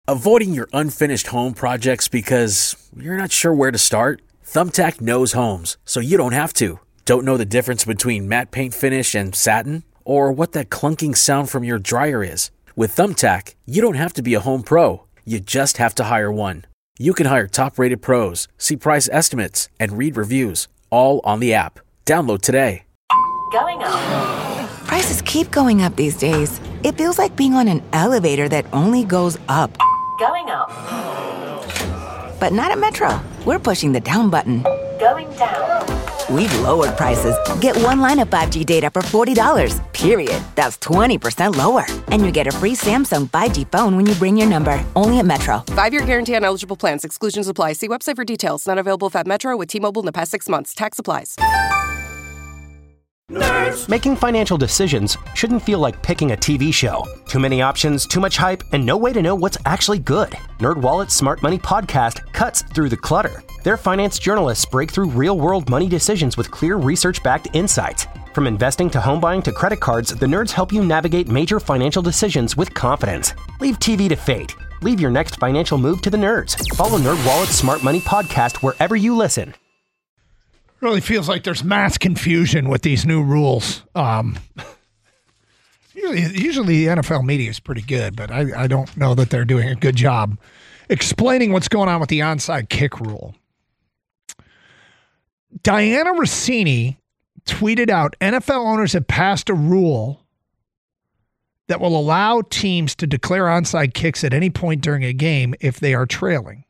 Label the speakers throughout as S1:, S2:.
S1: Avoiding your unfinished home projects because you're not sure where to start? Thumbtack knows homes, so you don't have to. Don't know the difference between matte paint finish and satin? Or what that clunking sound from your dryer is? With Thumbtack, you don't have to be a home pro. You just have to hire one. You can hire top-rated pros, see price estimates, and read reviews, all on the app. Download today.
S2: Going up.
S3: Prices keep going up these days. It feels like being on an elevator that only goes up.
S2: Going up.
S3: But not at Metro. We're pushing the down button.
S2: Going down.
S3: We've lowered prices. Get one line of 5G data for $40, period. That's 20% lower. And you get a free Samsung 5G phone when you bring your number. Only at Metro.
S4: 5-year guarantee on eligible plans. Exclusions apply. See website for details. Not available at Metro with T-Mobile in the past 6 months. Tax applies.
S5: Nerds. Making financial decisions shouldn't feel like picking a TV show. Too many options, too much hype, and no way to know what's actually good. NerdWallet's Smart Money podcast cuts through the clutter. Their finance journalists break through real-world money decisions with clear research-backed insights. From investing to home buying to credit cards, the nerds help you navigate major financial decisions with confidence. Leave TV to fate. Leave your next financial move to the nerds. Follow NerdWallet's Smart Money podcast wherever you listen.
S6: Really feels like there's mass confusion with these new rules. Usually the NFL media is pretty good, but I don't know that they're doing a good job explaining what's going on with the onside kick rule. Diana Rossini tweeted out, NFL owners have passed a rule that will allow teams to declare onside kicks at any point during a game if they are trailing.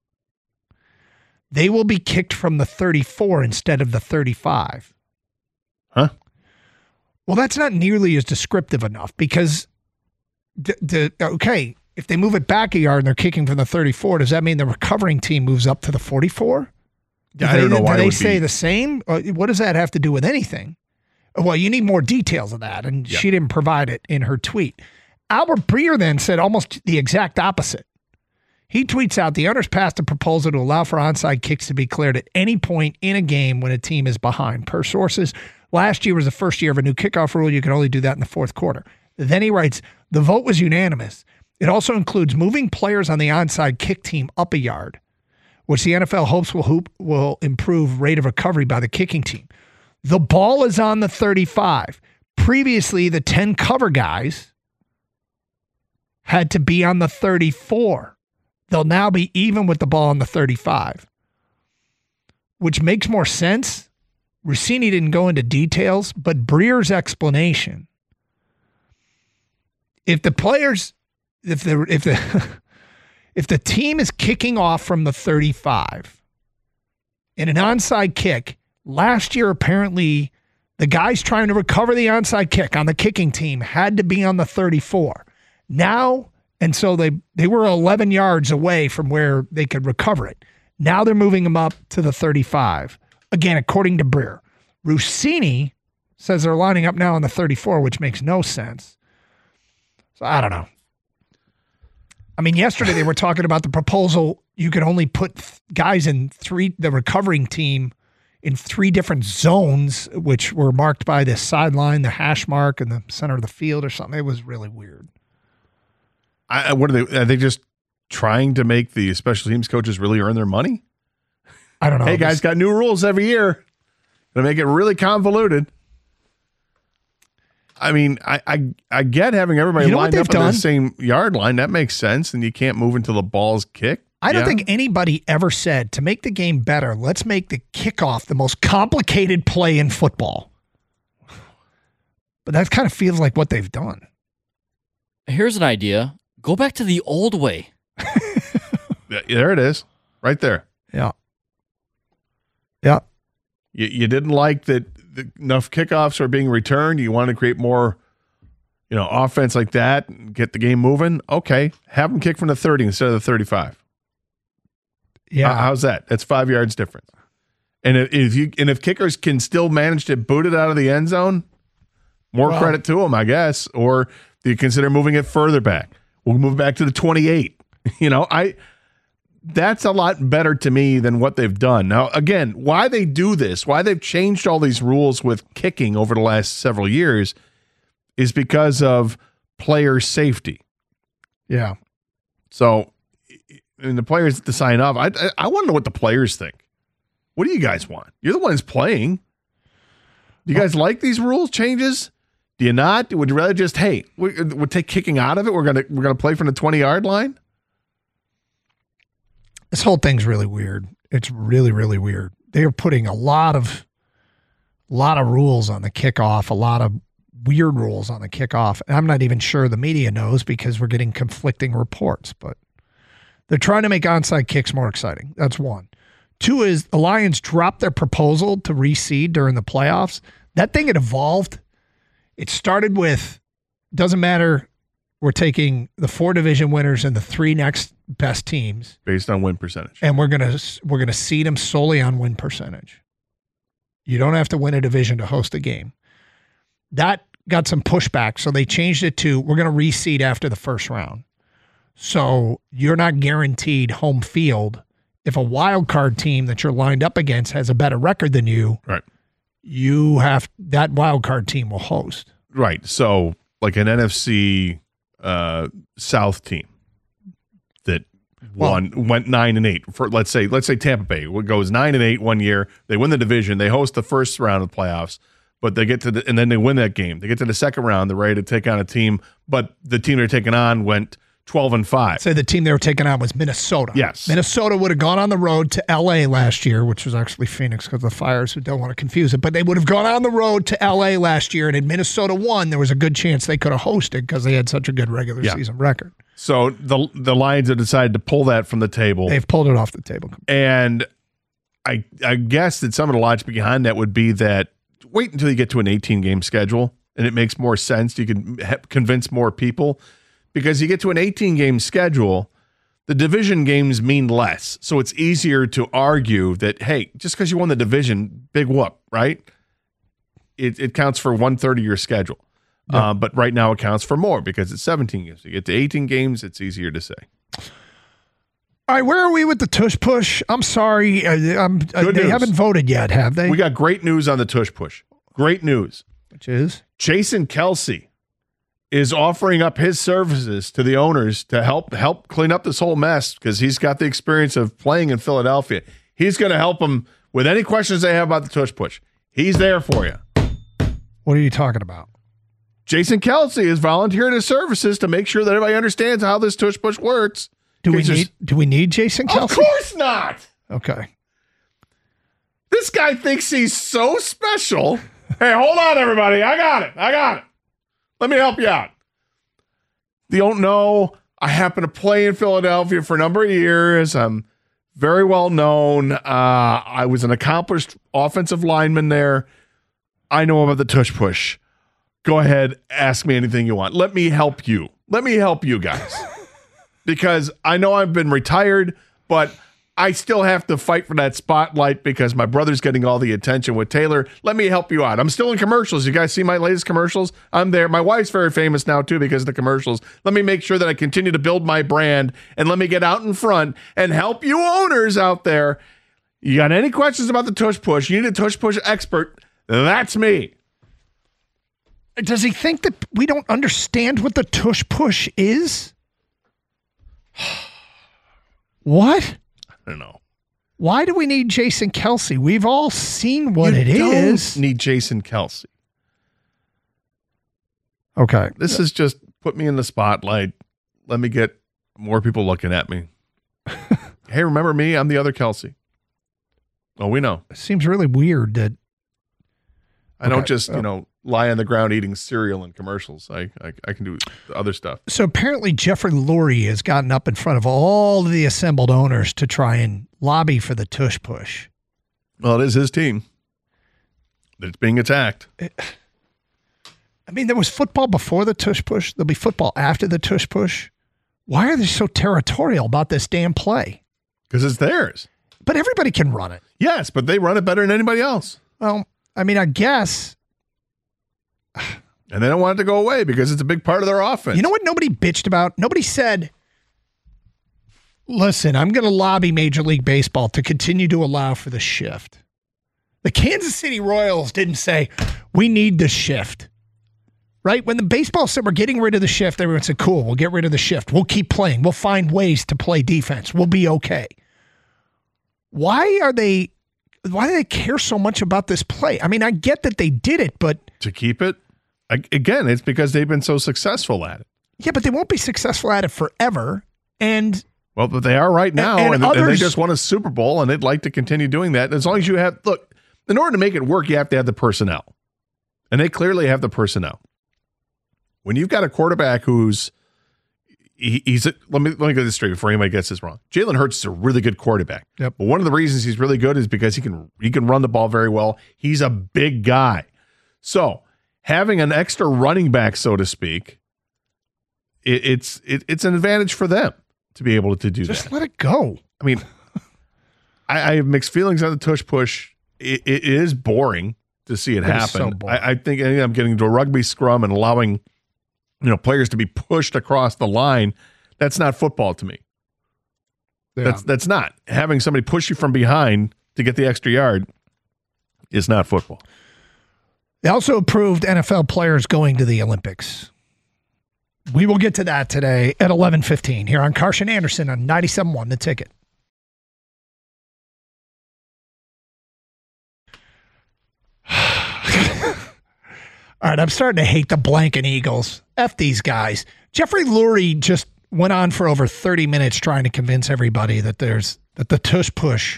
S6: They will be kicked from the 34 instead of the 35.
S7: Huh?
S6: Well, that's not nearly as descriptive enough because, okay, if they move it back a yard and they're kicking from the 34, does that mean the recovering team moves up to the 44?
S7: I don't know why
S6: do they
S7: it would
S6: say
S7: be
S6: the same? What does that have to do with anything? Well, you need more details of that, and she didn't provide it in her tweet. Albert Breer then said almost the exact opposite. He tweets out, the owners passed a proposal to allow for onside kicks to be cleared at any point in a game when a team is behind. Per sources, last year was the first year of a new kickoff rule. You can only do that in the fourth quarter. Then he writes, the vote was unanimous. It also includes moving players on the onside kick team up a yard, which the NFL hopes will improve rate of recovery by the kicking team. The ball is on the 35. Previously, the 10 cover guys had to be on the 34. They'll now be even with the ball on the 35, which makes more sense. Rossini didn't go into details, but Breer's explanation, if the team is kicking off from the 35 in an onside kick, last year apparently the guys trying to recover the onside kick on the kicking team had to be on the 34. Now, and so they were 11 yards away from where they could recover it. Now they're moving them up to the 35. Again, according to Breer. Rossini says they're lining up now on the 34, which makes no sense. So I don't know. I mean, yesterday they were talking about the proposal. You could only put guys in the recovering team in 3 different zones, which were marked by the sideline, the hash mark, and the center of the field or something. It was really weird.
S7: What are they? Are they just trying to make the special teams coaches really earn their money?
S6: I don't know.
S7: Hey, guys, got new rules every year. Gonna make it really convoluted. I mean, I get having everybody lined up on the same yard line. That makes sense, and you can't move until the ball's kicked.
S6: I don't think anybody ever said, to make the game better, let's make the kickoff the most complicated play in football. But that kind of feels like what they've done.
S8: Here's an idea. Go back to the old way.
S7: There it is. Right there.
S6: Yeah. Yeah.
S7: You didn't like that enough kickoffs are being returned. You want to create more, offense like that and get the game moving. Okay. Have them kick from the 30 instead of the 35.
S6: Yeah.
S7: How's that? That's 5 yards difference. And if kickers can still manage to boot it out of the end zone, more credit to them, I guess. Or do you consider moving it further back? We'll move back to the 28. That's a lot better to me than what they've done. Now, again, why they do this, why they've changed all these rules with kicking over the last several years is because of player safety.
S6: Yeah.
S7: So, and the players to sign off. I want to know what the players think. What do you guys want? You're the ones playing. Do you guys like these rules changes? Do you not? Would you rather just, hey, we'll take kicking out of it? We're gonna play from the 20-yard line?
S6: This whole thing's really weird. It's really, really weird. They are putting a lot of rules on the kickoff, a lot of weird rules on the kickoff. And I'm not even sure the media knows because we're getting conflicting reports. But they're trying to make onside kicks more exciting. That's one. Two is the Lions dropped their proposal to reseed during the playoffs. That thing had evolved. It started with, doesn't matter, we're taking the 4 division winners and the 3 next best teams
S7: based on win percentage,
S6: and we're gonna seed them solely on win percentage. You don't have to win a division to host a game. That got some pushback, so they changed it to we're gonna reseed after the first round. So you're not guaranteed home field if a wild card team that you're lined up against has a better record than you.
S7: Right.
S6: You have that wild card team will host.
S7: Right. So like an NFC South team that went 9-8 for let's say Tampa Bay goes 9-8 one year. They win the division. They host the first round of the playoffs, but they get to and then they win that game. They get to the second round. They're ready to take on a team, but the team they're taking on went 12-5.
S6: Say the team they were taking on was Minnesota.
S7: Yes.
S6: Minnesota would have gone on the road to L.A. last year, which was actually Phoenix because of the Fires, who don't want to confuse it. But they would have gone on the road to L.A. last year, and if Minnesota won, there was a good chance they could have hosted because they had such a good regular season record.
S7: So the Lions have decided to pull that from the table.
S6: They've pulled it off the table.
S7: And I guess that some of the logic behind that would be that wait until you get to an 18-game schedule, and it makes more sense. You can convince more people. Because you get to an 18-game schedule, the division games mean less. So it's easier to argue that, hey, just because you won the division, big whoop, right? It counts for 1/3 of your schedule. Yep. But right now it counts for more because it's 17 games. You get to 18 games, it's easier to say.
S6: All right, where are we with the tush push? I'm sorry. They haven't voted yet, have they?
S7: We got great news on the tush push. Great news.
S6: Which is?
S7: Jason Kelce is offering up his services to the owners to help clean up this whole mess because he's got the experience of playing in Philadelphia. He's going to help them with any questions they have about the tush push. He's there for you.
S6: What are you talking about?
S7: Jason Kelce has volunteered his services to make sure that everybody understands how this tush push works.
S6: Do we need Jason Kelce?
S7: Of course not.
S6: Okay.
S7: This guy thinks he's so special. Hey, hold on, everybody. I got it. Let me help you out. You don't know, I happen to play in Philadelphia for a number of years. I'm very well known. I was an accomplished offensive lineman there. I know about the tush push. Go ahead, ask me anything you want. Let me help you. Let me help you guys. Because I know I've been retired, but I still have to fight for that spotlight because my brother's getting all the attention with Taylor. Let me help you out. I'm still in commercials. You guys see my latest commercials? I'm there. My wife's very famous now, too, because of the commercials. Let me make sure that I continue to build my brand, and let me get out in front and help you owners out there. You got any questions about the tush push? You need a tush push expert. That's me.
S6: Does he think that we don't understand what the tush push is? What?
S7: I don't know.
S6: Why do we need Jason Kelce? We've all seen what it is.
S7: Need Jason Kelce.
S6: Okay.
S7: This is just put me in the spotlight. Let me get more people looking at me. Hey, remember me? I'm the other Kelce. Oh, we know.
S6: It seems really weird that
S7: I don't just, lie on the ground eating cereal in commercials. I can do other stuff.
S6: So apparently Jeffrey Lurie has gotten up in front of all of the assembled owners to try and lobby for the tush push.
S7: Well, it is his team that's being attacked.
S6: There was football before the tush push. There'll be football after the tush push. Why are they so territorial about this damn play?
S7: Because it's theirs.
S6: But everybody can run it.
S7: Yes, but they run it better than anybody else.
S6: Well, I guess.
S7: And they don't want it to go away because it's a big part of their offense.
S6: You know what nobody bitched about? Nobody said, listen, I'm going to lobby Major League Baseball to continue to allow for the shift. The Kansas City Royals didn't say, we need the shift. right? When the baseball said we're getting rid of the shift, everyone said, cool, we'll get rid of the shift. We'll keep playing. We'll find ways to play defense. We'll be okay. Why do they care so much about this play? I mean, I get that they did it, but...
S7: To keep it? Again, it's because they've been so successful at it.
S6: Yeah, but they won't be successful at it forever. And...
S7: Well, but they are right now, and they just won a Super Bowl, and they'd like to continue doing that. As long as you have... Look, in order to make it work, you have to have the personnel. And they clearly have the personnel. When you've got a quarterback who's... let me get this straight before anybody gets this wrong. Jalen Hurts is a really good quarterback.
S6: Yep.
S7: But one of the reasons he's really good is because he can run the ball very well. He's a big guy. So having an extra running back, so to speak, it's an advantage for them to be able to do that.
S6: Just let it go.
S7: I mean, I have mixed feelings on the tush push. It is boring to see it happen.
S6: So boring.
S7: I think I'm getting into a rugby scrum and allowing players to be pushed across the line. That's not football to me. Yeah. That's not. Having somebody push you from behind to get the extra yard is not football.
S6: They also approved NFL players going to the Olympics. We will get to that today at 11:15 here on Carson Anderson on 97.1 The Ticket. All right, I'm starting to hate the blanking Eagles. F these guys. Jeffrey Lurie just went on for over 30 minutes trying to convince everybody that the tush push,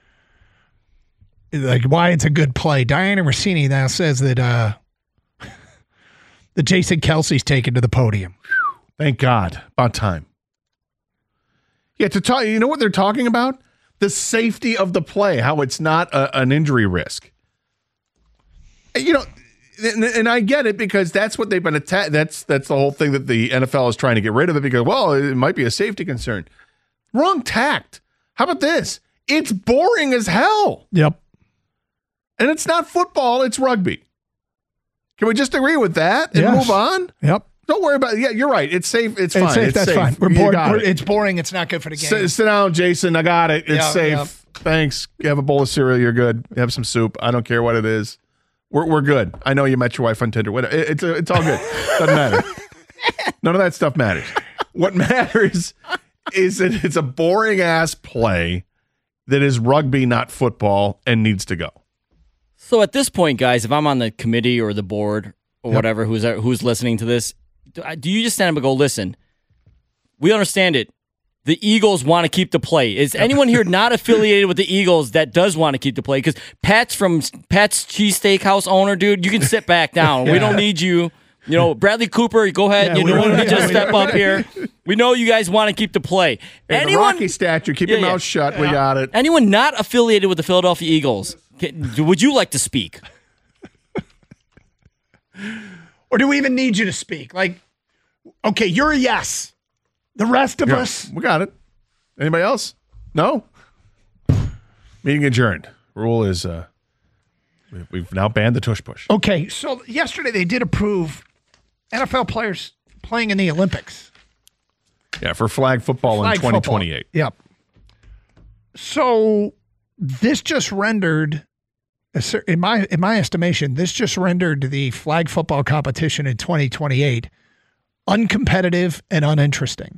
S6: like why it's a good play. Diana Rossini now says that that Jason Kelsey's taken to the podium.
S7: Thank God. About time. Yeah, to talk. You know what they're talking about? The safety of the play, how it's not an injury risk. And I get it because that's what they've been attacked. That's the whole thing that the NFL is trying to get rid of it because, well, it might be a safety concern. Wrong tact. How about this? It's boring as hell.
S6: Yep.
S7: And it's not football, it's rugby. Can we just agree with that and move on?
S6: Yep.
S7: Don't worry about it. Yeah, you're right. It's safe. It's fine.
S6: Safe.
S7: It's
S6: that's
S7: safe.
S6: fine. We're bored. It's boring. It's not good for the game.
S7: Sit down, Jason. I got it. It's safe. Yep. Thanks. You have a bowl of cereal. You're good. You have some soup. I don't care what it is. We're good. I know you met your wife on Tinder. It's all good. Doesn't matter. None of that stuff matters. What matters is that it's a boring ass play that is rugby, not football, and needs to go.
S8: So at this point, guys, if I'm on the committee or the board or whatever, who's listening to this, do you just stand up and go, listen, we understand it. The Eagles want to keep the play. Is anyone here not affiliated with the Eagles that does want to keep the play? Because Pat's Cheesesteak House owner, dude, you can sit back down. We don't need you. Bradley Cooper, go ahead. You don't need to step up here. We know you guys want to keep the play.
S7: Hey, the Rocky statue, keep your mouth shut. We got it.
S8: Anyone not affiliated with the Philadelphia Eagles, would you like to speak?
S6: Or do we even need you to speak? Like, okay, you're a yes. The rest of us.
S7: We got it. Anybody else? No? Meeting adjourned. Rule is we've now banned the tush push.
S6: Okay, so yesterday they did approve NFL players playing in the Olympics.
S7: Yeah, for flag football in 2028.
S6: Yep. So this just rendered, in my estimation, this just rendered the flag football competition in 2028 uncompetitive and uninteresting.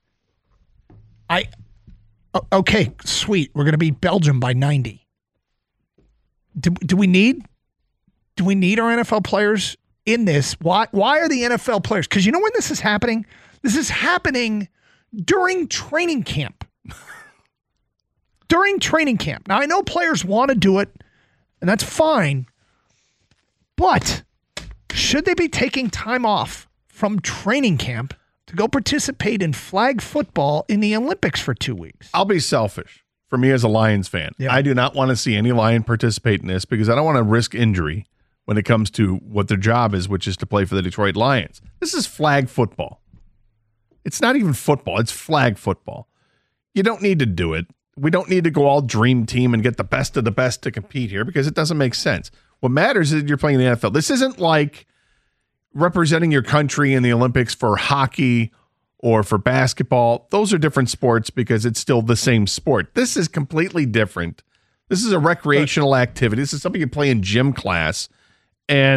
S6: Okay, sweet. We're going to beat Belgium by 90. Do we need our NFL players in this? Why are the NFL players? Because you know when this is happening? This is happening during training camp. During training camp. Now, I know players want to do it, and that's fine. But should they be taking time off from training camp to go participate in flag football in the Olympics for 2 weeks?
S7: I'll be selfish. For me as a Lions fan, I do not want to see any Lion participate in this because I don't want to risk injury when it comes to what their job is, which is to play for the Detroit Lions. This is flag football. It's not even football. It's flag football. You don't need to do it. We don't need to go all dream team and get the best of the best to compete here because it doesn't make sense. What matters is you're playing in the NFL. This isn't like representing your country in the Olympics for hockey or for basketball. Those are different sports because it's still the same sport. This is completely different. This is a recreational activity. This is something you play in gym class. And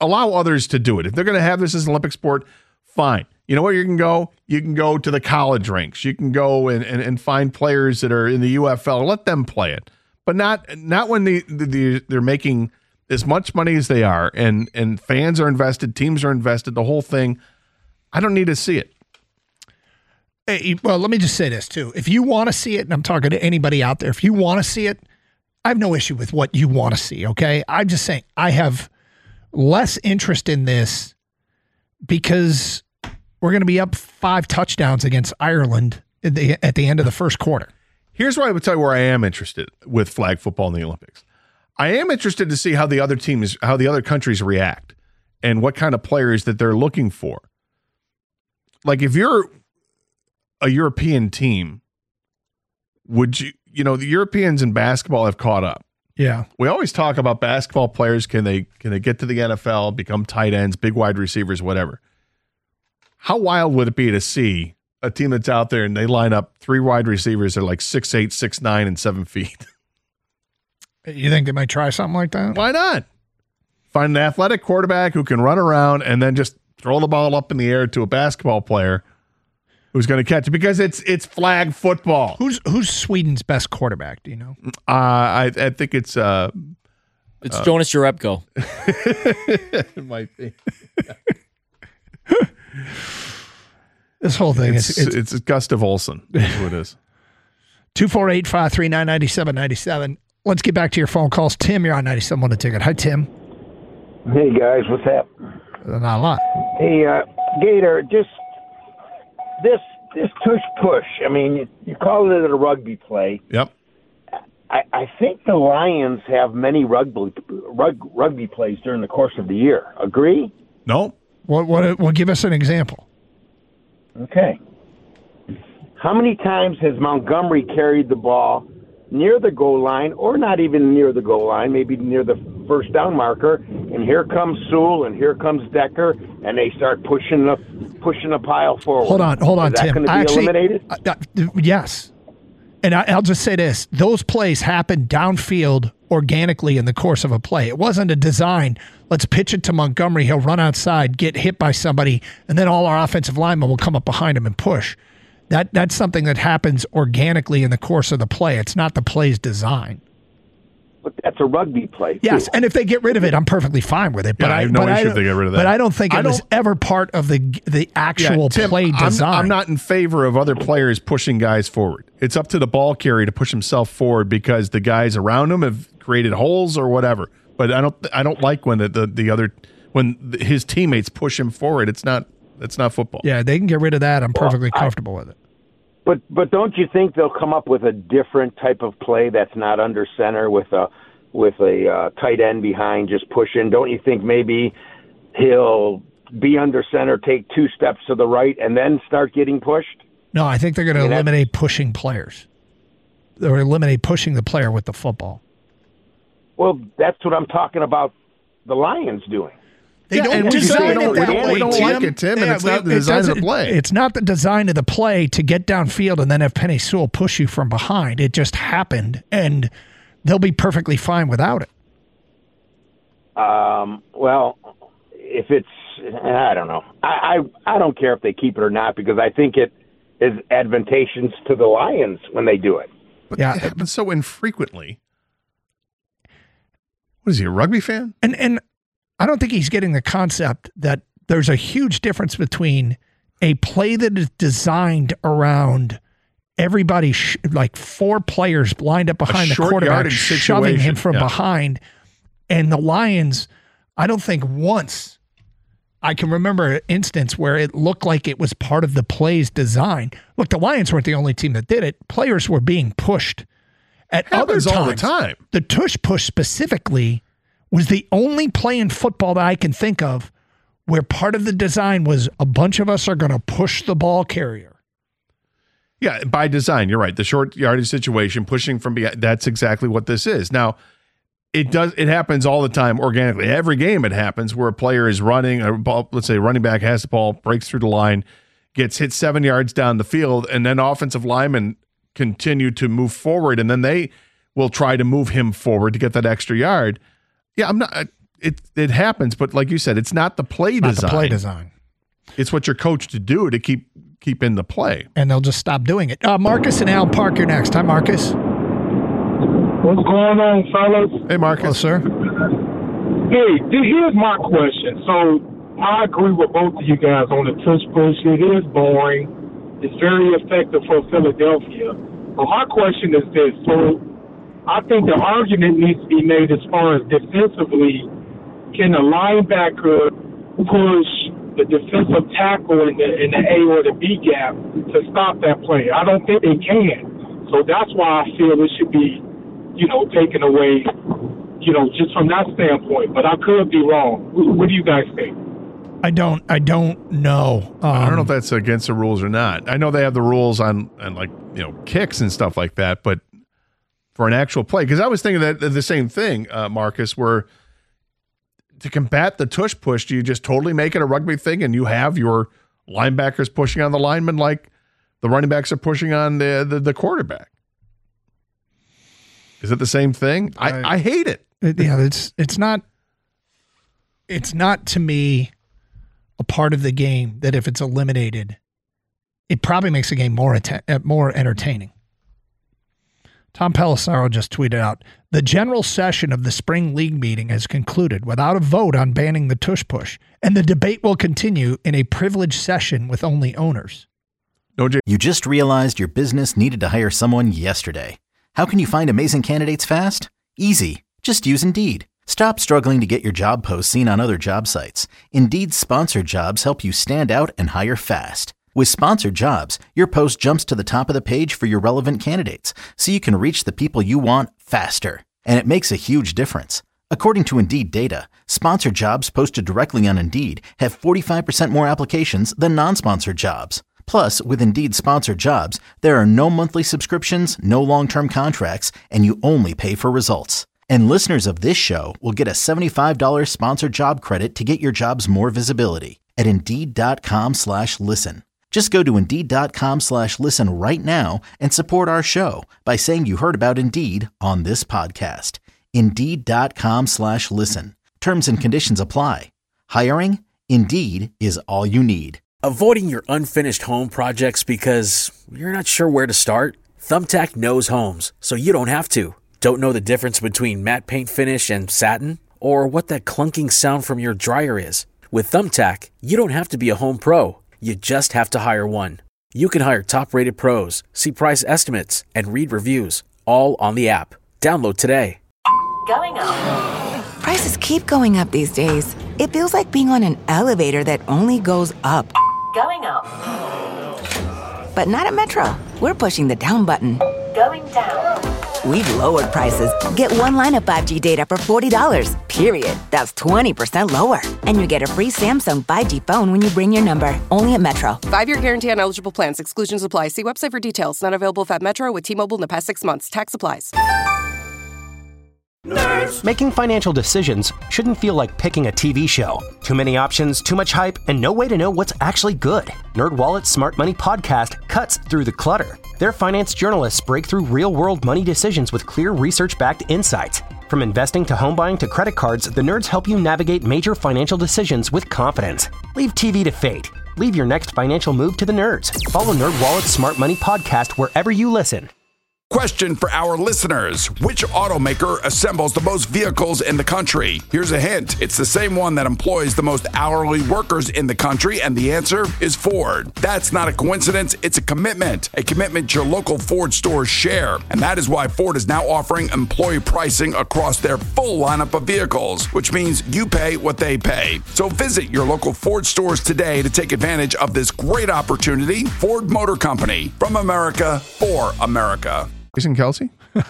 S7: allow others to do it. If they're going to have this as an Olympic sport, fine. You know where you can go? You can go to the college ranks. You can go and find players that are in the UFL. Let them play it, but not when they're making as much money as they are, and fans are invested, teams are invested, the whole thing. I don't need to see it.
S6: Hey, well, let me just say this too. If you want to see it, and I'm talking to anybody out there, if you want to see it, I have no issue with what you want to see. Okay, I'm just saying I have less interest in this because we're going to be up 5 touchdowns against Ireland at the end of the first quarter.
S7: Here's where I would tell you where I am interested with flag football in the Olympics. I am interested to see how the other countries react and what kind of players that they're looking for. Like if you're a European team, would the Europeans in basketball have caught up?
S6: Yeah.
S7: We always talk about basketball players. Can they get to the NFL, become tight ends, big wide receivers, whatever? How wild would it be to see a team that's out there and they line up 3 wide receivers that are like 6'8", 6'9", and 7 feet?
S6: You think they might try something like that?
S7: Why not? Find an athletic quarterback who can run around and then just throw the ball up in the air to a basketball player who's going to catch it, because it's flag football.
S6: Who's Sweden's best quarterback? Do you know?
S7: I think it's
S8: Jonas Jerebko.
S7: It might be.
S6: This whole thing
S7: it's Gustav Olsen. That's what it is.
S6: 248-539-9797. Let's get back to your phone calls. Tim, you're on 97 on the ticket. Hi, Tim.
S9: Hey, guys. What's up?
S6: Not a lot.
S9: Hey, Gator, just this tush push. I mean, you call it a rugby play.
S7: Yep.
S9: I think the Lions have many rugby plays during the course of the year. Agree?
S7: No.
S6: What? Give us an example.
S9: Okay. How many times has Montgomery carried the ball near the goal line, or not even near the goal line, maybe near the first down marker, and here comes Sewell and here comes Decker, and they start pushing the pile forward?
S6: Hold on,
S9: Is that
S6: Tim.
S9: going to be eliminated?
S6: Yes. And I'll just say this. Those plays happen downfield organically in the course of a play. It wasn't a design, let's pitch it to Montgomery, he'll run outside, get hit by somebody, and then all our offensive linemen will come up behind him and push. That's something that happens organically in the course of the play. It's not the play's design.
S9: But that's a rugby play, too.
S6: Yes, and if they get rid of it, I'm perfectly fine with it. But
S7: I have no issue if they get rid of that.
S6: But I don't think it was ever part of the actual
S7: Tim,
S6: play design.
S7: I'm not in favor of other players pushing guys forward. It's up to the ball carrier to push himself forward because the guys around him have created holes or whatever. But I don't like when when his teammates push him forward. It's not football.
S6: Yeah, they can get rid of that. I'm perfectly comfortable with it.
S9: But don't you think they'll come up with a different type of play that's not under center with a tight end behind just pushing? Don't you think maybe he'll be under center, take 2 steps to the right, and then start getting pushed?
S6: No, I think they're going to eliminate pushing players. They'll eliminate pushing the player with the football.
S9: Well, that's what I'm talking about the Lions doing.
S6: They don't design it that way,
S7: We don't like it, Tim, and it's not the design of the play.
S6: It's not the design of the play to get downfield and then have Penei Sewell push you from behind. It just happened, and they'll be perfectly fine without it.
S9: Well, if it's, I don't know. I don't care if they keep it or not, because I think it is advantageous to the Lions when they do it.
S7: But it happens so infrequently. What is he, a rugby fan?
S6: And I don't think he's getting the concept that there's a huge difference between a play that is designed around everybody, like 4 players lined up behind the quarterback, shoving him from behind. And the Lions, I don't think once I can remember an instance where it looked like it was part of the play's design. Look, the Lions weren't the only team that did it. Players were being pushed. At other times,
S7: all the time.
S6: The tush push specifically was the only play in football that I can think of where part of the design was a bunch of us are going to push the ball carrier.
S7: Yeah, by design, you're right. The short yardage situation, pushing from behind, that's exactly what this is. Now, it happens all the time organically. Every game it happens where a player is running, let's say a running back has the ball, breaks through the line, gets hit 7 yards down the field, and then offensive linemen continue to move forward, and then they will try to move him forward to get that extra yard. Yeah, it happens, but like you said, it's not the play
S6: Not
S7: design.
S6: the play design.
S7: It's what you're coached to do to keep in the play.
S6: And they'll just stop doing it. Marcus and Allen Park, you're next. Hi, Marcus.
S10: What's going on, fellas?
S7: Hey, Marcus.
S6: Hello, sir.
S10: Hey, here's my question. So I agree with both of you guys on the tush push. It is boring. It's very effective for Philadelphia. But my question is this. So I think the argument needs to be made as far as defensively. Can the linebacker push the defensive tackle in the A or the B gap to stop that play? I don't think they can. So that's why I feel it should be, taken away, just from that standpoint. But I could be wrong. What do you guys think?
S6: I don't know.
S7: I don't know if that's against the rules or not. I know they have the rules on kicks and stuff like that, but for an actual play, because I was thinking that the same thing, Marcus, where to combat the tush push, do you just totally make it a rugby thing and you have your linebackers pushing on the linemen like the running backs are pushing on the quarterback? Is it the same thing? I hate it.
S6: Yeah, it's not to me a part of the game that if it's eliminated, it probably makes the game more entertaining. Tom Pelissaro just tweeted out, the general session of the spring league meeting has concluded without a vote on banning the tush push, and the debate will continue in a privileged session with only owners.
S11: You just realized your business needed to hire someone yesterday. How can you find amazing candidates fast? Easy. Just use Indeed. Stop struggling to get your job posts seen on other job sites. Indeed's sponsored jobs help you stand out and hire fast. With sponsored jobs, your post jumps to the top of the page for your relevant candidates, so you can reach the people you want faster. And it makes a huge difference. According to Indeed data, sponsored jobs posted directly on Indeed have 45% more applications than non-sponsored jobs. Plus, with Indeed sponsored jobs, there are no monthly subscriptions, no long-term contracts, and you only pay for results. And listeners of this show will get a $75 sponsored job credit to get your jobs more visibility at Indeed.com/listen. Just go to Indeed.com/listen right now and support our show by saying you heard about Indeed on this podcast. Indeed.com/listen. Terms and conditions apply. Hiring? Indeed is all you need.
S1: Avoiding your unfinished home projects because you're not sure where to start? Thumbtack knows homes, so you don't have to. Don't know the difference between matte paint finish and satin? Or what that clunking sound from your dryer is? With Thumbtack, you don't have to be a home pro. You just have to hire one. You can hire top-rated pros, see price estimates, and read reviews, all on the app. Download today.
S2: Going up.
S3: Prices keep going up these days. It feels like being on an elevator that only goes up.
S2: Going up.
S3: But not at Metro. We're pushing the down button.
S2: Going down.
S3: We've lowered prices. Get one line of 5G data for $40, period. That's 20% lower. And you get a free Samsung 5G phone when you bring your number. Only at Metro.
S4: 5-year guarantee on eligible plans. Exclusions apply. See website for details. Not available at Metro with T-Mobile in the past 6 months. Tax applies.
S5: Making financial decisions shouldn't feel like picking a TV show. Too many options, too much hype, and no way to know what's actually good. NerdWallet's Smart Money Podcast cuts through the clutter. Their finance journalists break through real-world money decisions with clear research-backed insights. From investing to home buying to credit cards, the nerds help you navigate major financial decisions with confidence. Leave TV to fate. Leave your next financial move to the nerds. Follow NerdWallet's Smart Money Podcast wherever you listen.
S12: Question for our listeners. Which automaker assembles the most vehicles in the country? Here's a hint. It's the same one that employs the most hourly workers in the country, and the answer is Ford. That's not a coincidence. It's a commitment your local Ford stores share. And that is why Ford is now offering employee pricing across their full lineup of vehicles, which means you pay what they pay. So visit your local Ford stores today to take advantage of this great opportunity. Ford Motor Company, from America, for America.
S7: Jason Kelsey?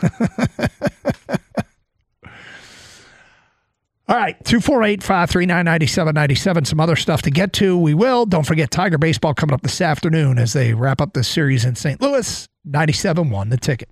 S6: All right, 248-539-9797. Some other stuff to get to. We will. Don't forget Tiger Baseball coming up this afternoon as they wrap up this series in St. Louis. 97-1 the ticket.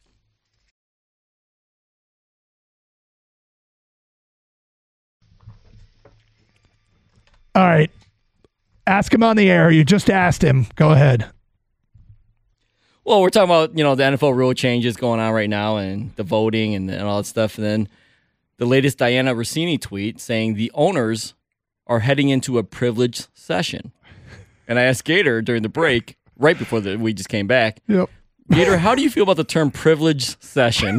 S6: All right. Ask him on the air. You just asked him. Go ahead.
S8: Well, we're talking about, the NFL rule changes going on right now and the voting and all that stuff. And then the latest Diana Rossini tweet saying the owners are heading into a privileged session. And I asked Gator during the break, right before we just came back,
S6: Yep.
S8: Gator, how do you feel about the term privileged session?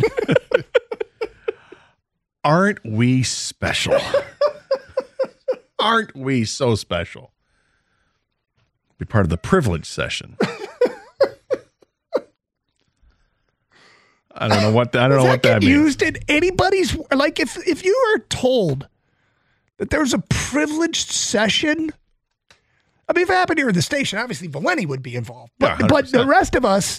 S7: Aren't we special? Aren't we so special? Be part of the privilege session. I don't know what that means.
S6: Used in anybody's, like, if you are told that there's a privileged session, I mean, if it happened here at the station, obviously Valenti would be involved, but,
S7: Yeah,
S6: but the rest of us,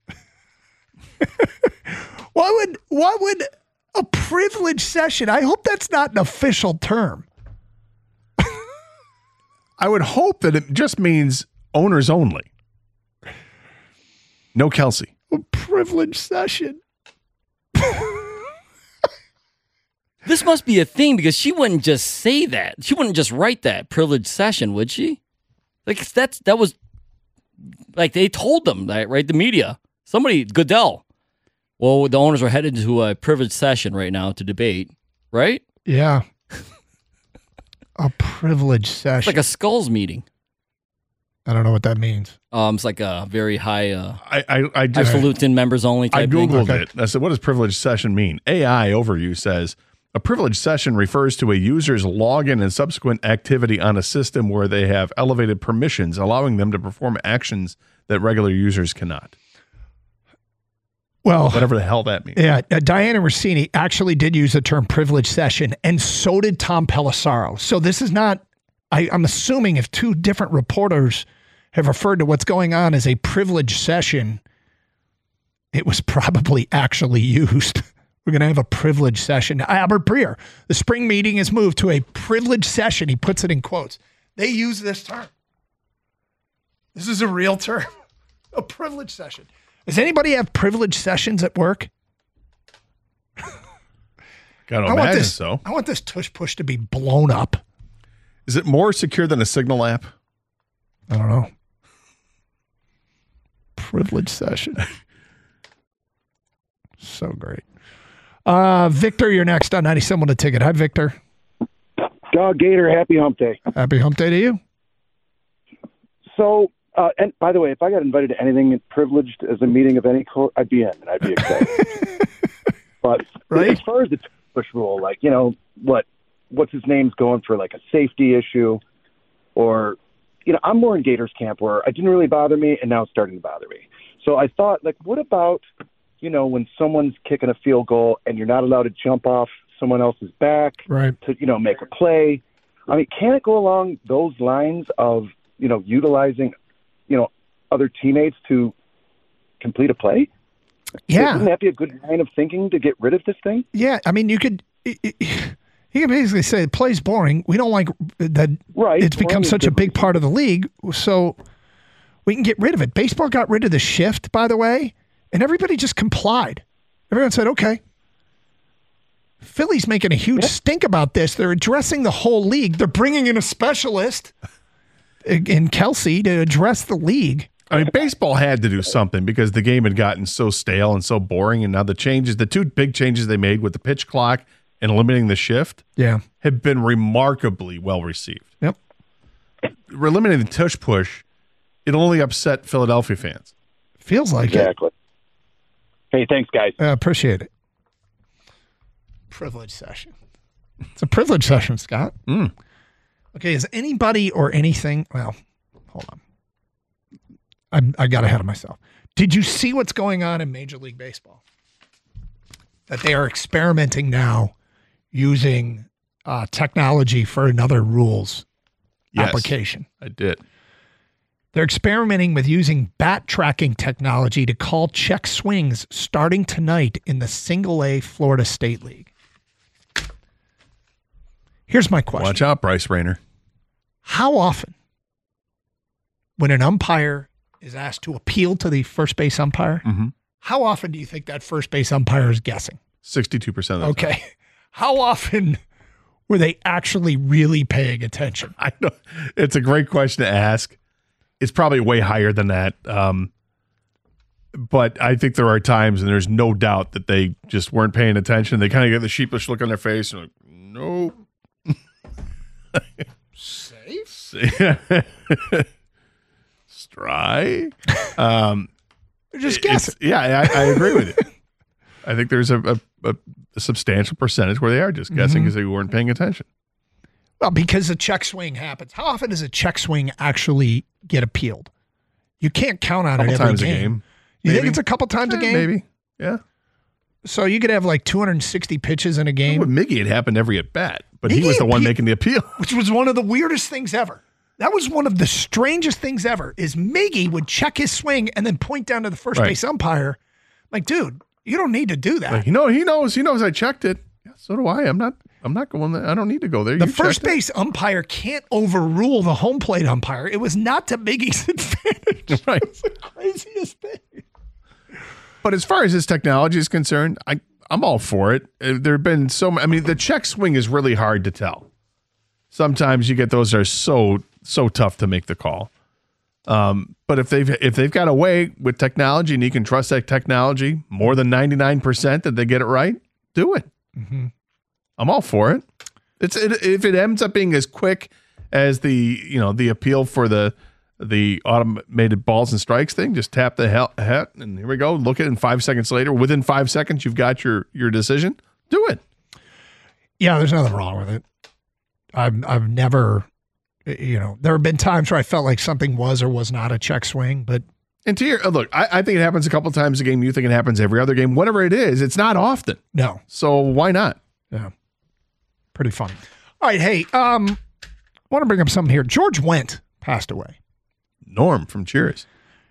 S6: what would a privileged session? I hope that's not an official term.
S7: I would hope that it just means owners only. No Kelsey.
S6: A privileged session.
S8: This must be a thing because she wouldn't just say that. She wouldn't just write that privileged session, would she? Like that was like they told them that, right? The media, somebody, Goodell. Well, the owners are headed to a privileged session right now to debate, right?
S6: Yeah. A privileged session.
S8: It's like a skulls meeting.
S6: I don't know what that means.
S8: It's like a very high,
S7: I just
S8: highfalutin members only type
S7: I Googled
S8: thing.
S7: it. I said, what does privileged session mean? AI overview says, a privileged session refers to a user's login and subsequent activity on a system where they have elevated permissions, allowing them to perform actions that regular users cannot.
S6: Well,
S7: whatever the hell that means.
S6: Yeah, Diana Rossini actually did use the term privileged session, and so did Tom Pelissaro. So this is not, I'm assuming if two different reporters have referred to what's going on as a privileged session, it was probably actually used. We're going to have a privileged session. Albert Breer, the spring meeting is moved to a privileged session. He puts it in quotes. They use this term. This is a real term. A privileged session. Does anybody have privileged sessions at work?
S7: Gotta imagine so.
S6: I want this tush push to be blown up.
S7: Is it more secure than a Signal app?
S6: I don't know. Privileged session. So great. Victor, you're next on 97 on the ticket. Hi, Victor.
S13: Dog Gator, happy hump day.
S6: Happy hump day to you.
S13: So, and by the way, if I got invited to anything privileged as a meeting of any sort, I'd be in and I'd be excited. But
S6: right?
S13: As far as the push rule, like, you know, what's his name's going for like a safety issue, or, you know, I'm more in Gators camp where it didn't really bother me and now it's starting to bother me. So I thought, like, what about, you know, when someone's kicking a field goal and you're not allowed to jump off someone else's back
S6: right.
S13: to, you know, make a play? I mean, can it go along those lines of, you know, utilizing, you know, other teammates to complete a play?
S6: Yeah.
S13: Wouldn't that be a good line of thinking to get rid of this thing?
S6: Yeah. I mean, you could basically say the play's boring. We don't like that.
S13: Right.
S6: It's become such a big part of the league. So we can get rid of it. Baseball got rid of the shift, by the way, and everybody just complied. Everyone said, okay. Philly's making a huge stink about this. They're addressing the whole league. They're bringing in a specialist in Kelsey to address the league.
S7: I mean, baseball had to do something because the game had gotten so stale and so boring. And now the two big changes they made with the pitch clock and eliminating the shift have been remarkably well received.
S6: Yep.
S7: Eliminating the tush push, it'll only upset Philadelphia fans.
S6: Feels like
S13: exactly. Hey, thanks, guys.
S6: Appreciate it. Privilege session. It's a privilege session, Scott. Okay, is anybody or anything... Well, hold on. I got ahead of myself. Did you see what's going on in Major League Baseball? That they are experimenting now using technology for another rules application.
S7: I did.
S6: They're experimenting with using bat tracking technology to call check swings starting tonight in the Single-A Florida State League. Here's my question.
S7: Watch out, Bryce Rayner.
S6: How often, when an umpire is asked to appeal to the first base umpire, how often do you think that first base umpire is guessing?
S7: 62% of the time.
S6: Okay. How often were they actually really paying attention?
S7: I know. It's a great question to ask. It's probably way higher than that. But I think there are times, and there's no doubt that they just weren't paying attention. They kind of get the sheepish look on their face, and like, nope.
S6: Safe?
S7: Stry?
S6: Just guess.
S7: Yeah, I agree with you. I think there's a substantial percentage where they are just guessing because they weren't paying attention.
S6: Well, because a check swing happens. How often does a check swing actually get appealed? You can't count on it every
S7: times
S6: game.
S7: A game.
S6: You
S7: Maybe.
S6: think it's a couple times a game?
S7: Maybe. Yeah.
S6: So you could have like 260 pitches in a game.
S7: With Miggy, it happened every at bat, but he was the one making the appeal.
S6: Which was one of the weirdest things ever. That was one of the strangest things ever, is Miggy would check his swing and then point down to the first base umpire. Like, dude, you don't need to do that.
S7: Like, he knows I checked it. Yeah, so do I. I'm not going there. I don't need to go there.
S6: The first base umpire can't overrule the home plate umpire. It was not to Miggy's advantage.
S7: Right.
S6: It was the craziest thing.
S7: But as far as this technology is concerned, I'm all for it. There have been the check swing is really hard to tell. Sometimes you get those that are so tough to make the call. But if they've got a way with technology and you can trust that technology more than 99% that they get it right, do it.
S6: Mm-hmm.
S7: I'm all for it. If it ends up being as quick as the appeal for the automated balls and strikes thing, just tap the hat and here we go. Look at it, and 5 seconds later, within 5 seconds, you've got your decision. Do it.
S6: Yeah, there's nothing wrong with it. I've never, there have been times where I felt like something was or was not a check swing, but.
S7: And to your look, I think it happens a couple times a game. You think it happens every other game. Whatever it is, it's not often.
S6: No.
S7: So why not?
S6: Yeah. Pretty fun. All right. Hey, I want to bring up something here. George Wendt passed away.
S7: Norm from Cheers.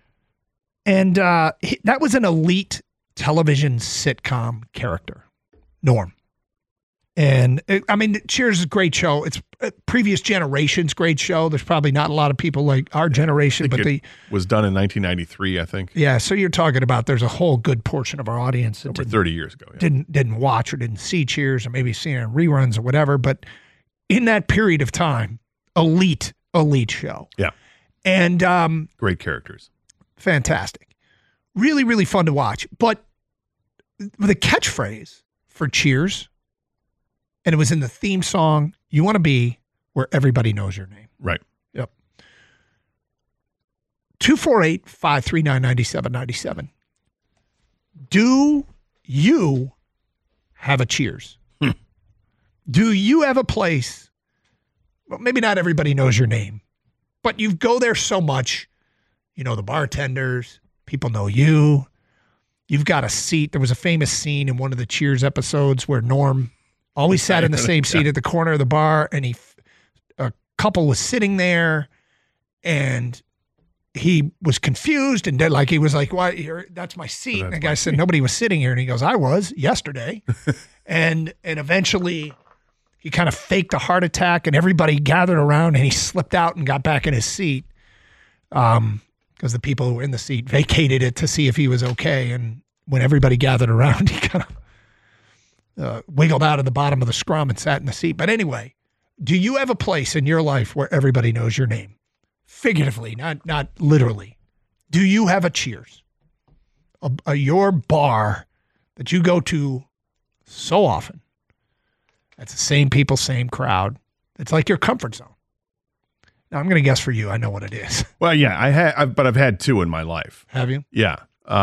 S6: And that was an elite television sitcom character, Norm. And Cheers is a great show. It's a previous generation's great show. There's probably not a lot of people like our generation, but
S7: it was done in 1993, I think.
S6: Yeah, so you're talking about there's a whole good portion of our audience that
S7: over 30 years ago. Yeah.
S6: Didn't watch or didn't see Cheers, or maybe seen it in reruns or whatever. But in that period of time, elite show.
S7: Yeah.
S6: And
S7: great characters.
S6: Fantastic. Really, really fun to watch. But the catchphrase for Cheers, and it was in the theme song, you want to be where everybody knows your name.
S7: Right.
S6: Yep. 248-539-9797. Do you have a Cheers? Do you have a place? Well, maybe not everybody knows your name, but you go there so much. You know the bartenders. People know you. You've got a seat. There was a famous scene in one of the Cheers episodes where Norm always sat in the same seat at the corner of the bar, and a couple was sitting there, and he was confused, and he was like, "Why? That's my seat." And the guy said, "Nobody was sitting here," and he goes, "I was yesterday," and eventually he kind of faked a heart attack, and everybody gathered around, and he slipped out and got back in his seat, because the people who were in the seat vacated it to see if he was okay, and when everybody gathered around, he kind of wiggled out of the bottom of the scrum and sat in the seat. But anyway, do you have a place in your life where everybody knows your name? Figuratively, not literally. Do you have a Cheers? Your bar that you go to so often. That's the same people, same crowd. It's like your comfort zone. Now, I'm going to guess for you. I know what it is.
S7: Well, yeah, I've had two in my life.
S6: Have you?
S7: Yeah.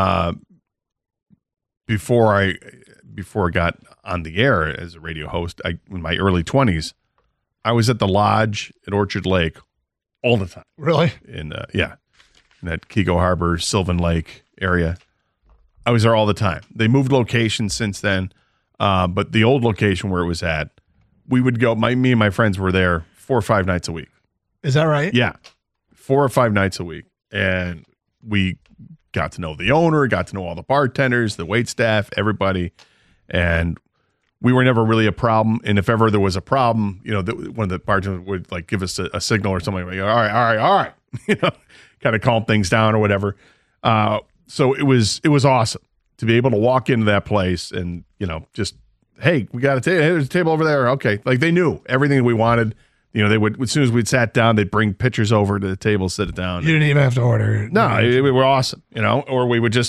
S7: Before I got on the air as a radio host, in my early 20s, I was at the Lodge at Orchard Lake all the time.
S6: Really?
S7: In that Kego Harbor, Sylvan Lake area. I was there all the time. They moved locations since then, but the old location where it was at, we would go. Me and my friends were there 4 or 5 nights a week.
S6: Is that right?
S7: Yeah, 4 or 5 nights a week, and we got to know the owner, got to know all the bartenders, the wait staff, everybody. And we were never really a problem. And if ever there was a problem, one of the bartenders would give us a signal or something. Like, all right, kind of calm things down or whatever. So it was awesome to be able to walk into that place and, just, hey, we got a table. Hey, there's a table over there. Okay. They knew everything that we wanted. They would, as soon as we'd sat down, they'd bring pitchers over to the table, sit it down.
S6: You didn't even have to order.
S7: No, we were awesome, or we would just,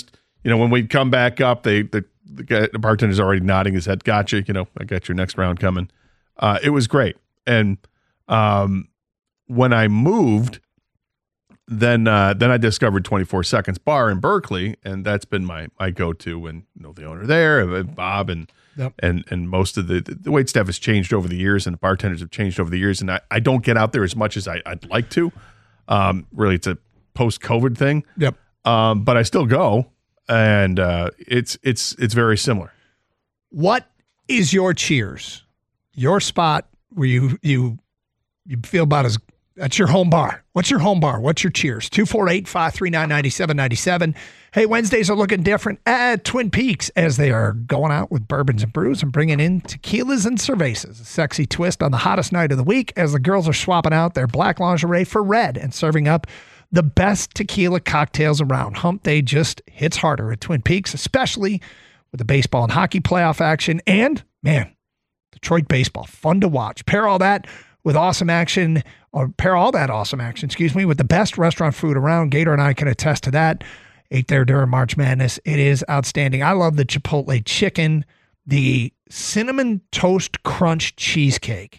S7: when we come back up, the bartender's already nodding his head. Gotcha. I got your next round coming. It was great. And when I moved, then I discovered 24 Seconds Bar in Berkeley, and that's been my go-to. And the owner there, Bob, and most of the wait staff has changed over the years, and the bartenders have changed over the years. And I don't get out there as much as I'd like to. Really, it's a post-COVID thing.
S6: Yep.
S7: But I still go, and it's very similar.
S6: What is your cheers? Your spot where you feel about as that's your home bar. What's your home bar? What's your cheers? 248-539-9797. Hey, Wednesdays are looking different at Twin Peaks as they are going out with bourbons and brews and bringing in tequilas and cervezas. A sexy twist on the hottest night of the week as the girls are swapping out their black lingerie for red and serving up the best tequila cocktails around. Hump Day just hits harder at Twin Peaks, especially with the baseball and hockey playoff action. And, man, Detroit baseball, fun to watch. Pair all that with awesome action, or pair all that awesome action, with the best restaurant food around. Gator and I can attest to that. Ate there during March Madness. It is outstanding. I love the Chipotle chicken, the cinnamon toast crunch cheesecake.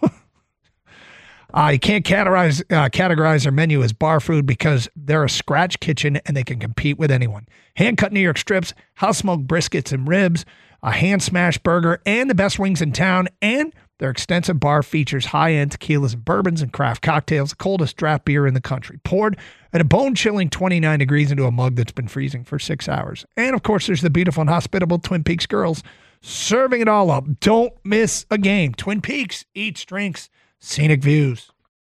S6: You can't categorize their menu as bar food because they're a scratch kitchen and they can compete with anyone. Hand-cut New York strips, house-smoked briskets and ribs, a hand-smashed burger, and the best wings in town. And their extensive bar features high-end tequilas and bourbons and craft cocktails, the coldest draft beer in the country, poured at a bone-chilling 29 degrees into a mug that's been freezing for 6 hours. And, of course, there's the beautiful and hospitable Twin Peaks girls serving it all up. Don't miss a game. Twin Peaks, eats, drinks, scenic views.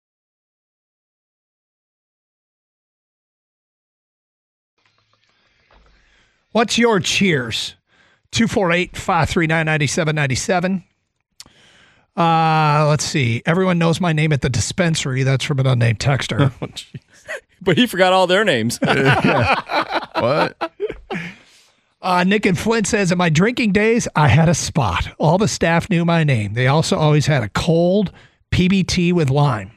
S6: What's your cheers? 248-539-9797. Let's see. Everyone knows my name at the dispensary. That's from an unnamed texter.
S8: But he forgot all their names.
S7: What?
S6: Nick and Flint says, in my drinking days, I had a spot. All the staff knew my name. They also always had a cold PBT with lime.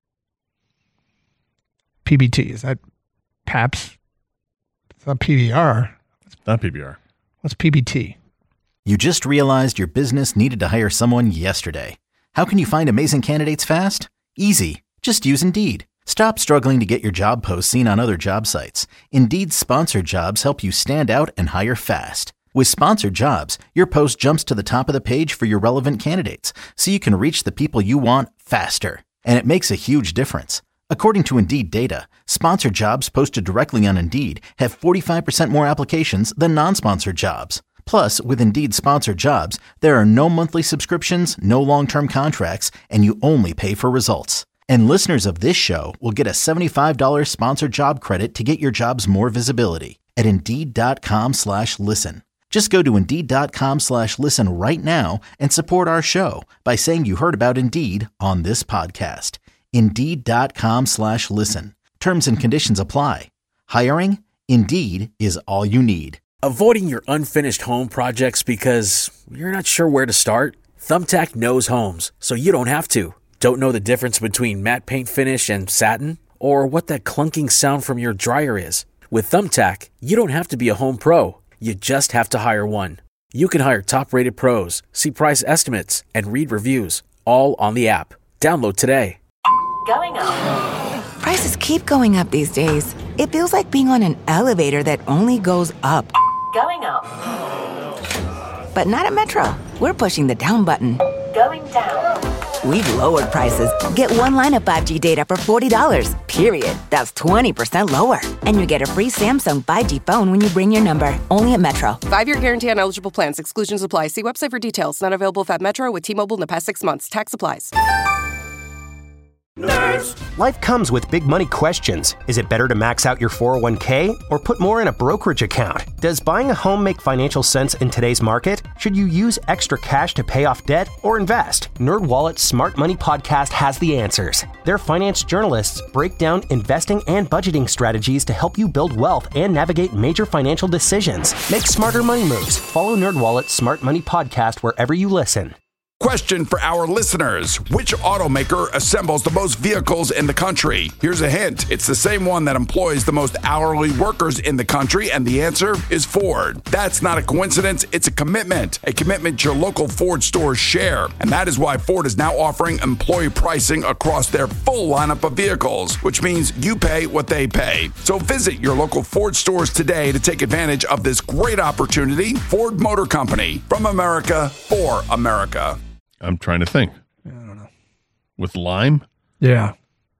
S6: PBT, is that Pabst? It's not PBR.
S7: It's not PBR.
S6: What's PBT?
S11: You just realized your business needed to hire someone yesterday. How can you find amazing candidates fast? Easy. Just use Indeed. Stop struggling to get your job posts seen on other job sites. Indeed's sponsored jobs help you stand out and hire fast. With sponsored jobs, your post jumps to the top of the page for your relevant candidates, so you can reach the people you want faster. And it makes a huge difference. According to Indeed data, sponsored jobs posted directly on Indeed have 45% more applications than non-sponsored jobs. Plus, with Indeed sponsored jobs, there are no monthly subscriptions, no long-term contracts, and you only pay for results. And listeners of this show will get a $75 sponsored job credit to get your jobs more visibility at Indeed.com/listen. Just go to Indeed.com/listen right now and support our show by saying you heard about Indeed on this podcast. Indeed.com/listen. Terms and conditions apply. Hiring? Indeed is all you need.
S1: Avoiding your unfinished home projects because you're not sure where to start? Thumbtack knows homes, so you don't have to. Don't know the difference between matte paint finish and satin? Or what that clunking sound from your dryer is? With Thumbtack, you don't have to be a home pro. You just have to hire one. You can hire top-rated pros, see price estimates, and read reviews, all on the app. Download today.
S2: Going up.
S3: Prices keep going up these days. It feels like being on an elevator that only goes up.
S2: Going up.
S3: But not at Metro. We're pushing the down button.
S2: Going down.
S3: We've lowered prices. Get one line of 5G data for $40, period. That's 20% lower. And you get a free Samsung 5G phone when you bring your number. Only at Metro.
S4: 5-year guarantee on eligible plans. Exclusions apply. See website for details. Not available if at Metro with T-Mobile in the past 6 months. Tax applies.
S5: Nerds. Life comes with big money questions. Is it better to max out your 401k or put more in a brokerage account? Does buying a home make financial sense in today's market? Should you use extra cash to pay off debt or invest? NerdWallet's Smart Money Podcast has the answers. Their finance journalists break down investing and budgeting strategies to help you build wealth and navigate major financial decisions. Make smarter money moves. Follow NerdWallet's Smart Money Podcast wherever you listen.
S12: Question for our listeners. Which automaker assembles the most vehicles in the country? Here's a hint. It's the same one that employs the most hourly workers in the country, and the answer is Ford. That's not a coincidence. It's a commitment your local Ford stores share. And that is why Ford is now offering employee pricing across their full lineup of vehicles, which means you pay what they pay. So visit your local Ford stores today to take advantage of this great opportunity. Ford Motor Company, from America for America.
S7: I'm trying to think.
S6: I don't know.
S7: With lime?
S6: Yeah.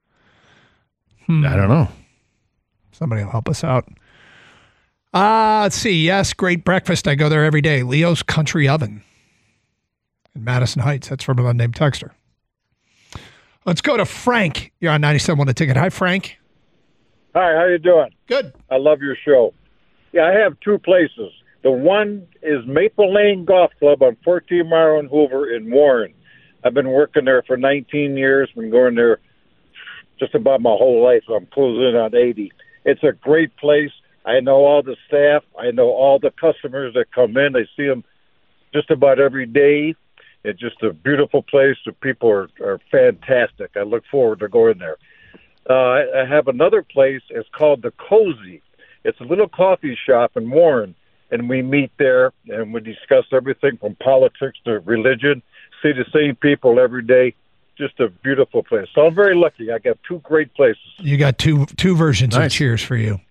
S7: I don't know.
S6: Somebody will help us out. Let's see. Yes, great breakfast. I go there every day. Leo's Country Oven in Madison Heights. That's from an unnamed texter. Let's go to Frank. You're on 97 The Ticket. Hi, Frank.
S14: Hi, how you doing?
S6: Good.
S14: I love your show. Yeah, I have two places. The one is Maple Lane Golf Club on 14 Mile and Hoover in Warren. I've been working there for 19 years, been going there just about my whole life. I'm closing in on 80. It's a great place. I know all the staff. I know all the customers that come in. I see them just about every day. It's just a beautiful place. The people are fantastic. I look forward to going there. I have another place. It's called The Cozy. It's a little coffee shop in Warren. And we meet there, and we discuss everything from politics to religion, see the same people every day. Just a beautiful place. So I'm very lucky. I got two great places.
S6: You got two versions of cheers for you.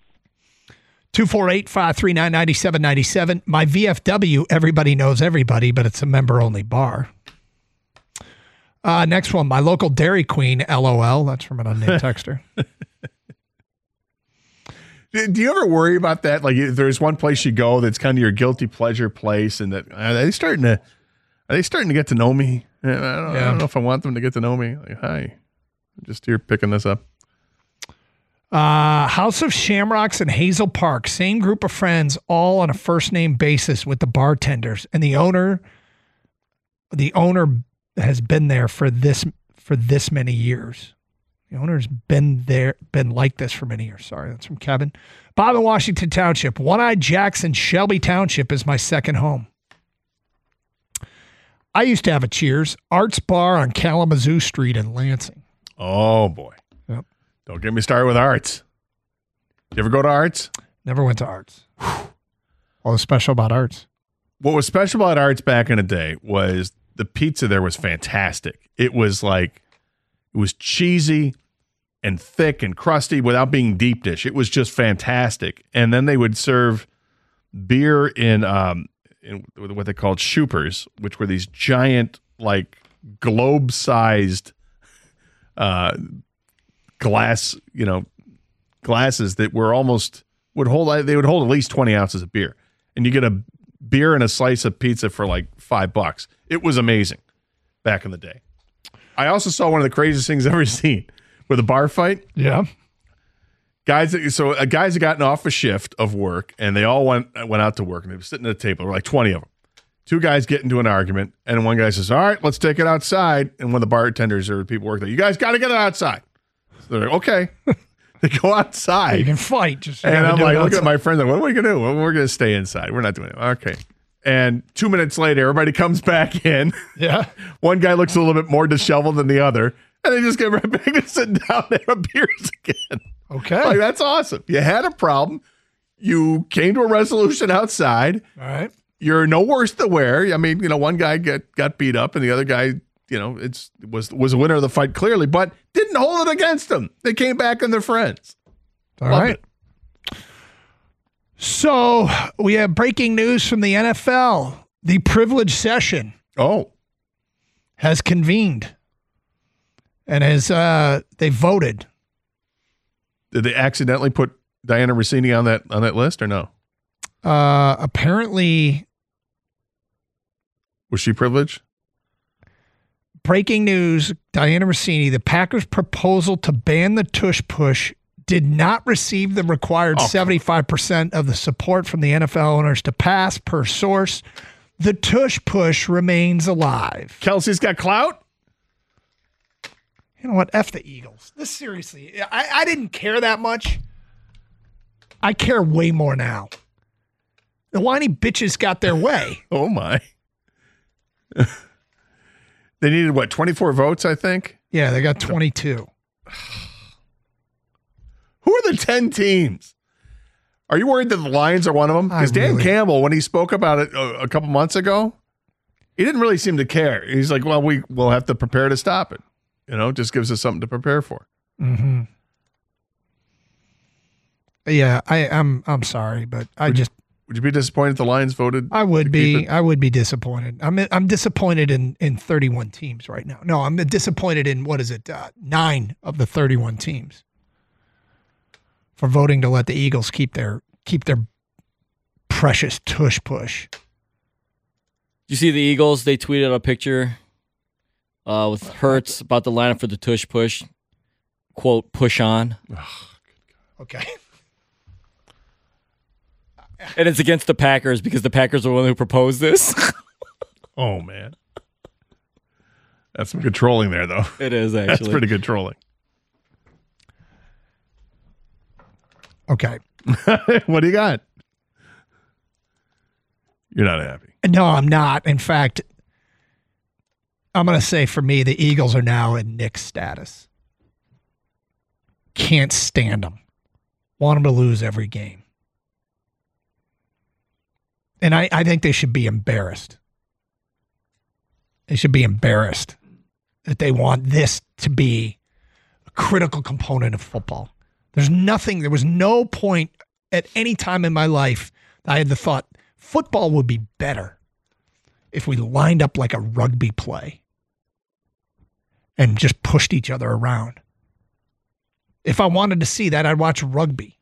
S6: 248-539-9797. My VFW, everybody knows everybody, but it's a member-only bar. Next one, my local Dairy Queen, LOL. That's from an unnamed texter.
S7: Do you ever worry about that? Like, there's one place you go that's kind of your guilty pleasure place, and that are they starting to get to know me? I don't know if I want them to get to know me. Like, hi, I'm just here picking this up.
S6: House of Shamrocks in Hazel Park, same group of friends, all on a first name basis with the bartenders, and the owner has been there for this many years. The owner's been like this for many years. Sorry, that's from Kevin. Bob in Washington Township. One-Eyed Jackson, Shelby Township is my second home. I used to have a Cheers, Arts Bar on Kalamazoo Street in Lansing.
S7: Oh, boy.
S6: Yep.
S7: Don't get me started with Arts. You ever go to Arts?
S6: Never went to Arts. What was special about Arts?
S7: What was special about Arts back in the day was the pizza there was fantastic. It was cheesy and thick and crusty without being deep dish. It was just fantastic. And then they would serve beer in what they called shoopers, which were these giant, like, globe-sized glasses that were would hold at least 20 ounces of beer. And you get a beer and a slice of pizza for like $5. It was amazing back in the day. I also saw one of the craziest things I've ever seen with a bar fight.
S6: Yeah.
S7: Guys had gotten off a shift of work, and they all went out to work, and they were sitting at a table. There were like 20 of them. Two guys get into an argument, and one guy says, all right, let's take it outside. And one of the bartenders or people work there, you guys got to get it outside. So they're like, okay. They go outside.
S6: You can fight.
S7: And I'm like, look at my friends. Like, what are we going to do? Well, we're going to stay inside. We're not doing it. Okay. And 2 minutes later, everybody comes back in.
S6: Yeah.
S7: One guy looks a little bit more disheveled than the other. And they just get right back to sitting down and have beers again.
S6: Okay.
S7: Like, that's awesome. You had a problem. You came to a resolution outside.
S6: All right.
S7: You're no worse than where. I mean, one guy got beat up and the other guy, was a winner of the fight clearly, but didn't hold it against them. They came back and they're friends.
S6: All right. So we have breaking news from the NFL. The privileged session has convened and they voted.
S7: Did they accidentally put Diana Rossini on that list or no?
S6: Apparently.
S7: Was she privileged?
S6: Breaking news, Diana Rossini, the Packers' proposal to ban the tush push did not receive the required 75% of the support from the NFL owners to pass, per source. The tush push remains alive.
S7: Kelsey's got clout?
S6: You know what? F the Eagles. This seriously, I didn't care that much. I care way more now. The whiny bitches got their way.
S7: Oh, my. They needed, what, 24 votes, I think?
S6: Yeah, they got 22.
S7: Who are the 10 teams? Are you worried that the Lions are one of them? Because Dan Campbell, when he spoke about it a couple months ago, he didn't really seem to care. He's like, well, we'll have to prepare to stop it. Just gives us something to prepare for.
S6: Mm-hmm. Yeah, I'm sorry, but
S7: Would you be disappointed if the Lions voted?
S6: I would be. I would be disappointed. I'm disappointed in 31 teams right now. No, I'm disappointed in 9 of the 31 teams for voting to let the Eagles keep their precious tush push.
S8: You see the Eagles? They tweeted a picture with Hurts about the lineup for the tush push. Quote, push on.
S6: Okay.
S8: And it's against the Packers because the Packers are the one who proposed this.
S7: Oh, man. That's some good trolling there, though.
S8: It is, actually.
S7: That's pretty good trolling.
S6: Okay.
S7: What do you got? You're not happy.
S6: No, I'm not. In fact, I'm going to say for me, the Eagles are now in Nick status. Can't stand them. Want them to lose every game. And I think they should be embarrassed. They should be embarrassed that they want this to be a critical component of football. There was no point at any time in my life that I had the thought football would be better if we lined up like a rugby play and just pushed each other around. If I wanted to see that, I'd watch rugby.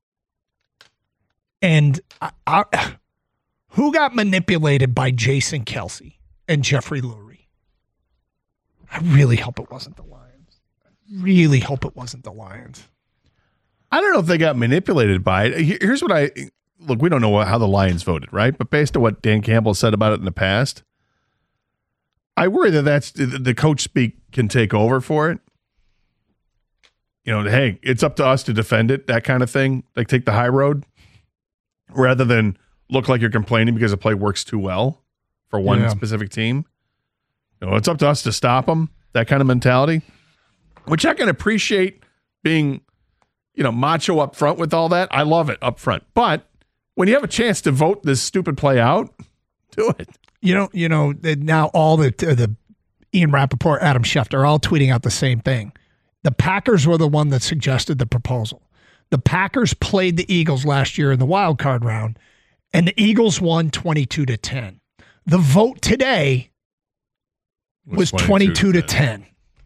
S6: And who got manipulated by Jason Kelce and Jeffrey Lurie? I really hope it wasn't the Lions. Really hope it wasn't the Lions.
S7: I don't know if they got manipulated by it. Here's what look, we don't know how the Lions voted, right? But based on what Dan Campbell said about it in the past, I worry that the coach speak can take over for it. Hey, it's up to us to defend it, that kind of thing. Like take the high road rather than look like you're complaining because the play works too well for one specific team. It's up to us to stop them, that kind of mentality, which I can appreciate being, macho up front with all that. I love it up front. But when you have a chance to vote this stupid play out, do it.
S6: Now all the Ian Rappaport, Adam Schefter are all tweeting out the same thing. The Packers were the one that suggested the proposal. The Packers played the Eagles last year in the wild card round, and the Eagles won 22-10. The vote today was 22-10.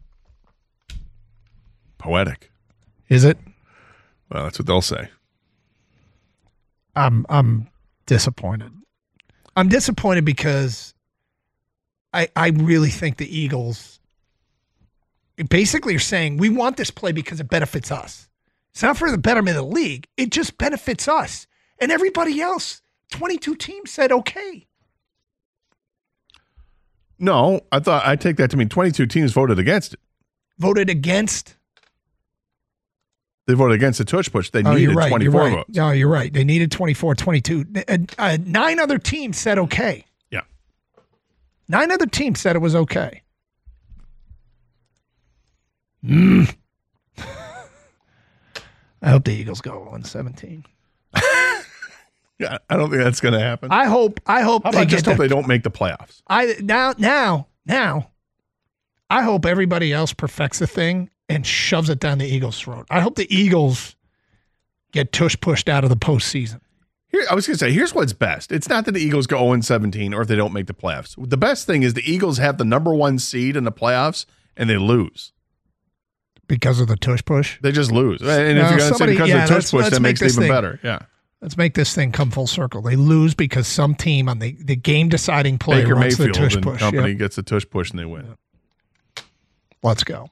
S7: Poetic.
S6: Is it?
S7: Well, that's what they'll say.
S6: I'm disappointed. I'm disappointed because I really think the Eagles basically are saying we want this play because it benefits us. It's not for the betterment of the league. It just benefits us. And everybody else, 22 teams said okay.
S7: No, I take that to mean 22 teams voted against it.
S6: Voted against?
S7: They voted against the tush push. They needed 24 votes.
S6: No, you're right. They needed 24, 22. 9 other teams said okay.
S7: Yeah.
S6: 9 other teams said it was okay. I hope the Eagles go 1-17.
S7: Yeah, I don't think that's going to happen.
S6: I hope.
S7: How about just hope they don't make the playoffs?
S6: Now, I hope everybody else perfects the thing and shoves it down the Eagles' throat. I hope the Eagles get tush pushed out of the postseason.
S7: I was going to say, here's what's best. It's not that the Eagles go 0-17 or if they don't make the playoffs. The best thing is the Eagles have the number 1 seed in the playoffs and they lose.
S6: Because of the tush push?
S7: They just lose. And if you're going to say because of the tush push, that makes it even better. Yeah.
S6: Let's make this thing come full circle. They lose because some team on the game-deciding play
S7: Baker
S6: runs
S7: Mayfield
S6: the tush
S7: and
S6: push.
S7: company gets the tush push and they win.
S6: Let's go.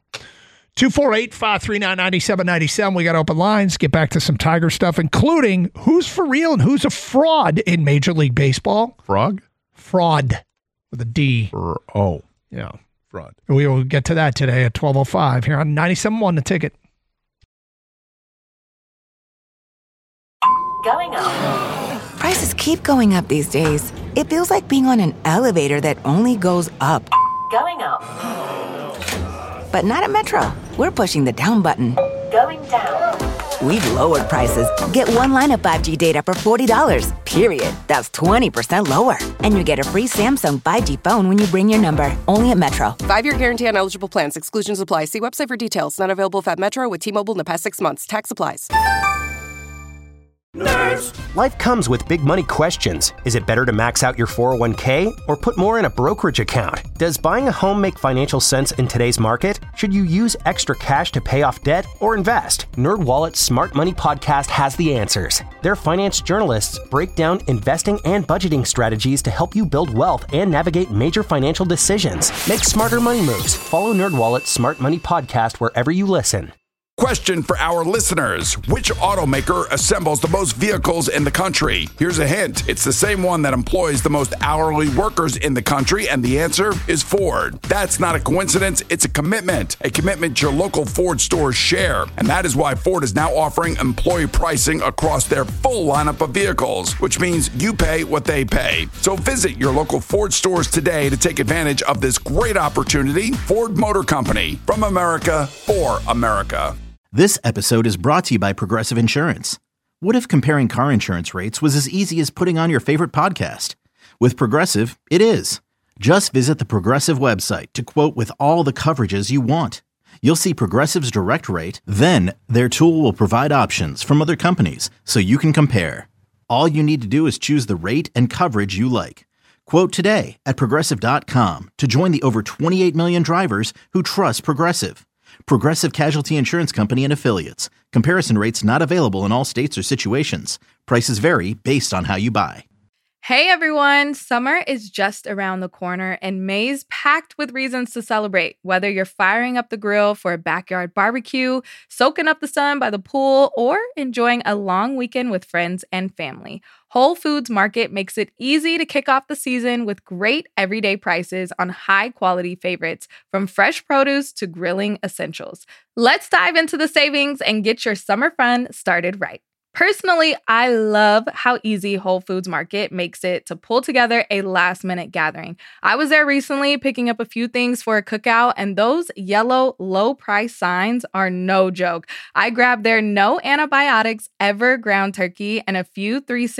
S6: 248-539-9797. We got open lines. Get back to some Tiger stuff, including who's for real and who's a fraud in Major League Baseball.
S7: Frog?
S6: Fraud with a D. Yeah.
S7: Fraud.
S6: We will get to that today at 12:05 here on 97.1 The Ticket.
S2: Going up.
S3: Prices keep going up these days. It feels like being on an elevator that only goes up.
S2: Going up.
S3: But not at Metro. We're pushing the down button.
S2: Going down.
S3: We've lowered prices. Get one line of 5G data for $40, period. That's 20% lower. And you get a free Samsung 5G phone when you bring your number. Only at Metro.
S4: 5-year guarantee on eligible plans. Exclusions apply. See website for details. Not available at Metro with T-Mobile in the past 6 months. Tax applies.
S5: Life comes with big money questions. Is it better to max out your 401k or put more in a brokerage account? Does buying a home make financial sense in today's market? Should you use extra cash to pay off debt or invest? NerdWallet's Smart Money Podcast has the answers. Their finance journalists break down investing and budgeting strategies to help you build wealth and navigate major financial decisions. Make smarter money moves. Follow NerdWallet's Smart Money Podcast wherever you listen.
S12: Question for our listeners. Which automaker assembles the most vehicles in the country? Here's a hint. It's the same one that employs the most hourly workers in the country, and the answer is Ford. That's not a coincidence. It's a commitment your local Ford stores share. And that is why Ford is now offering employee pricing across their full lineup of vehicles, which means you pay what they pay. So visit your local Ford stores today to take advantage of this great opportunity. Ford Motor Company, from America for America.
S11: This episode is brought to you by Progressive Insurance. What if comparing car insurance rates was as easy as putting on your favorite podcast? With Progressive, it is. Just visit the Progressive website to quote with all the coverages you want. You'll see Progressive's direct rate, then their tool will provide options from other companies so you can compare. All you need to do is choose the rate and coverage you like. Quote today at Progressive.com to join the over 28 million drivers who trust Progressive. Progressive Casualty Insurance Company and Affiliates. Comparison rates not available in all states or situations. Prices vary based on how you buy.
S15: Hey everyone, summer is just around the corner and May's packed with reasons to celebrate. Whether you're firing up the grill for a backyard barbecue, soaking up the sun by the pool, or enjoying a long weekend with friends and family, Whole Foods Market makes it easy to kick off the season with great everyday prices on high-quality favorites, from fresh produce to grilling essentials. Let's dive into the savings and get your summer fun started right. Personally, I love how easy Whole Foods Market makes it to pull together a last-minute gathering. I was there recently picking up a few things for a cookout, and those yellow low-price signs are no joke. I grabbed their no antibiotics ever ground turkey and a few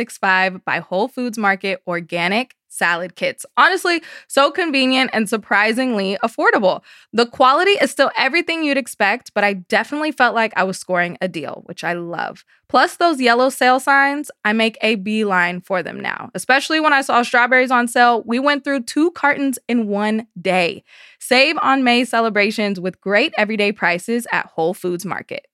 S15: 365 by Whole Foods Market organic salad kits. Honestly, so convenient and surprisingly affordable. The quality is still everything you'd expect, but I definitely felt like I was scoring a deal, which I love. Plus those yellow sale signs, I make a beeline for them now. Especially when I saw strawberries on sale, we went through 2 cartons in one day. Save on May celebrations with great everyday prices at Whole Foods Market.